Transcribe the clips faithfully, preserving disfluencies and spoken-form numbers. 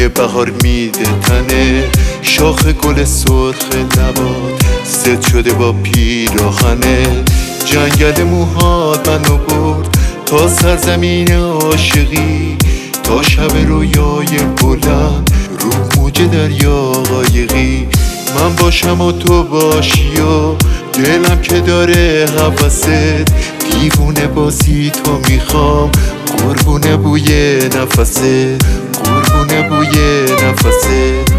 بوی بهار میده تنه، شاخ گل سرخ لبات ست شده با پیراهنه. جنگل موهات منو برد تا سرزمین عاشقی، تا شب رویای بلند رو موج دریا قایقی. من باشم و تو باشی و دلم که داره هوست، دیوونه بازی تو میخوام قربونه بوی نفست، قربونه بوی نفست.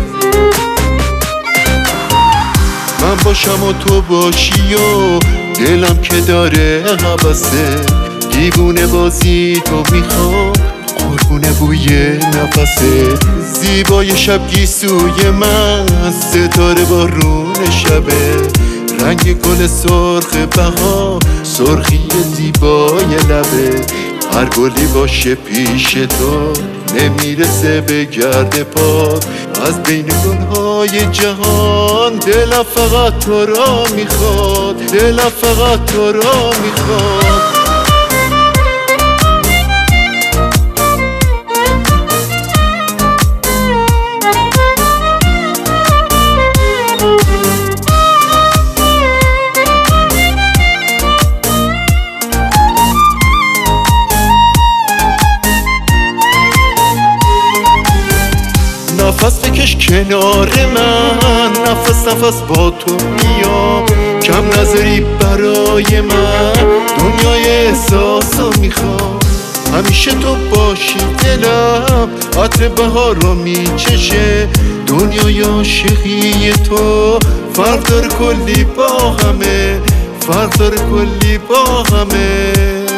من باشم و تو باشی و دلم که داره هوست، دیوونه بازی تو میخوام قربونه بوی نفست. زیبای شب گیسوی من ستاره بارون شبه، رنگ گل سرخ بهار سرخی زیبای لبه. هر گلی باشه پیش تو نمیرسه به گرد پات، از بین گلهای جهان دلم فقط تو را میخواد، دلم فقط تو را میخواد. نفس بکش کنار من، نفس نفس با تو میام، کم نذاری برای من دنیای احساسو میخوام. همیشه تو باشی دلم، عطر بهار رو میچشه، دنیای عاشقی تو فرق داره کلی با همه، فرق داره کلی با همه.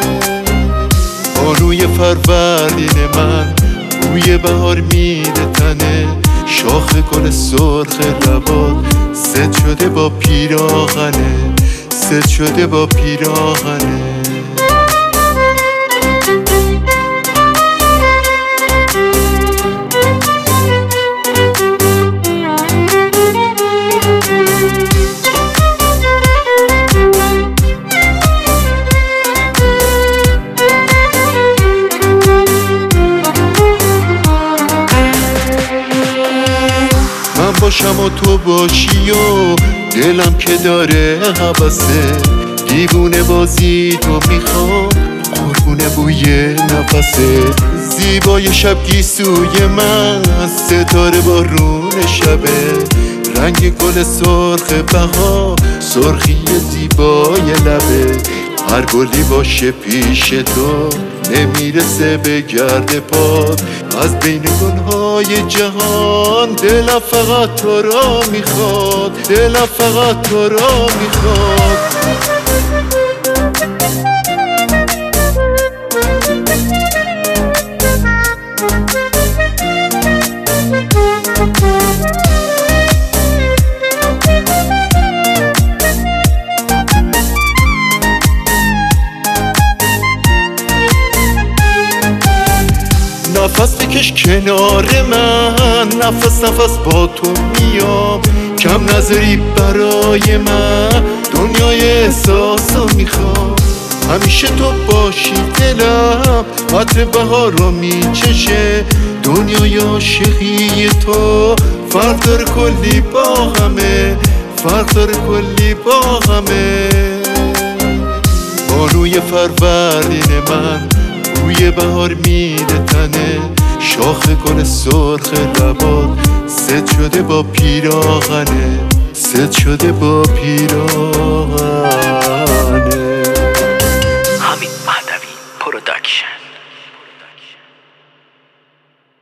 بانوی فروردین من بوی بهار میده تنه، شاخ گل سرخ لبات ست شده با پیراهنه، ست شده با پیراهنه. باشم و تو باشی و دلم که داره هوسه، دیوونه بازی تو میخوام قربونه بوی نفست. زیبای شب گیسوی من ستاره بارون شبه، رنگ گل سرخ بهار سرخی زیبای لبه. هر گلی باشه پیش تو نمیرسه به گرد پات، از بین گلهای جهان دلم فقط تو را میخواد، دلم فقط تو را میخواد. نفس بکش کنار من، نفس نفس با تو میام، کم نذاری برای من دنیای احساسو میخوام. همیشه تو باشی دلم، عطر بهار رو میچشه، دنیای عاشقی تو فرق داره کلی با همه، فرق داره کلی با همه. بانوی فروردین من بوی بهار میده تنه، شاخ گل سرخ لبات ست شده با پیراهنه، ست شده با پیراهن.